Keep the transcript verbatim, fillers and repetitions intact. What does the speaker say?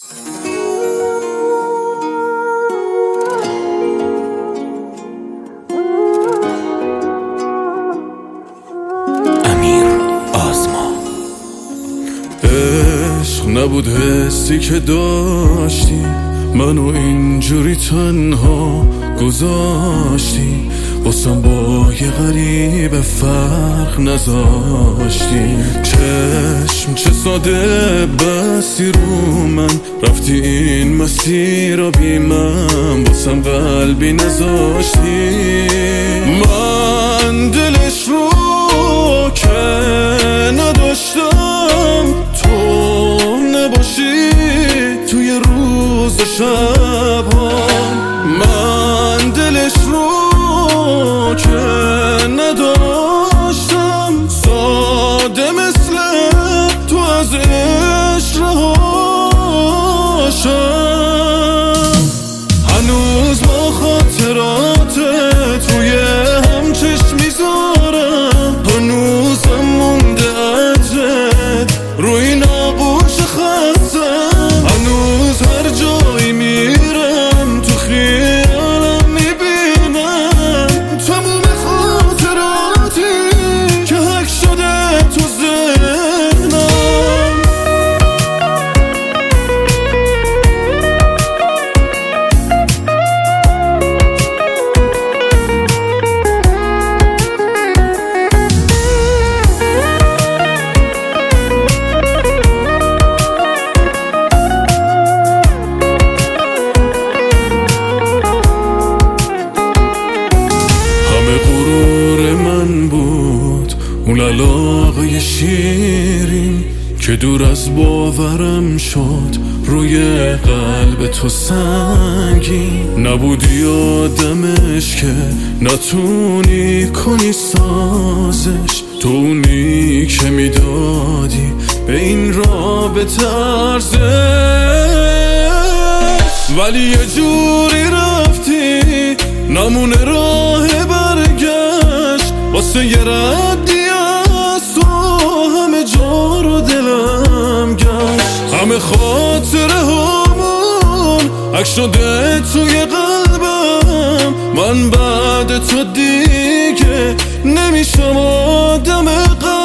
عشق نبود حسی که داشتی، منو اینجوری تنها گذاشتی، باسم با یه غریب فرق نذاشتی. چشم چه ساده بسی رو من، رفتی این مسیر رو بی من، باسم قلبی نذاشتی. من دلش رو که نداشتم تو نباشی توی روز و شب‌ها، من دلش رو که نداشتم ساده مثل تو از عشق رهاشم. هنوز با خاطرات توی هم چشم میذارم، هنوزم مونده عجب روی این آغوش خستم. هنوز هر جایی میرم تو خیالم میبینم تموم خاطراتی که حک شده تو ذهنم. اون علاقه شیرین که دور از باورم شد روی قلب تو سنگین نبودی، آدمش که نتونی کنی سازش، تو اونی که میدادی به این رابطه ارزش. ولی یه جوری رفتی نمونه راه برگشت، واسه یه ردی از تو همه جا رو دلم گشت. همه خاطره همون عکس شده توی قلبم، من بعد تو دیگه نمیشم آدم قلب.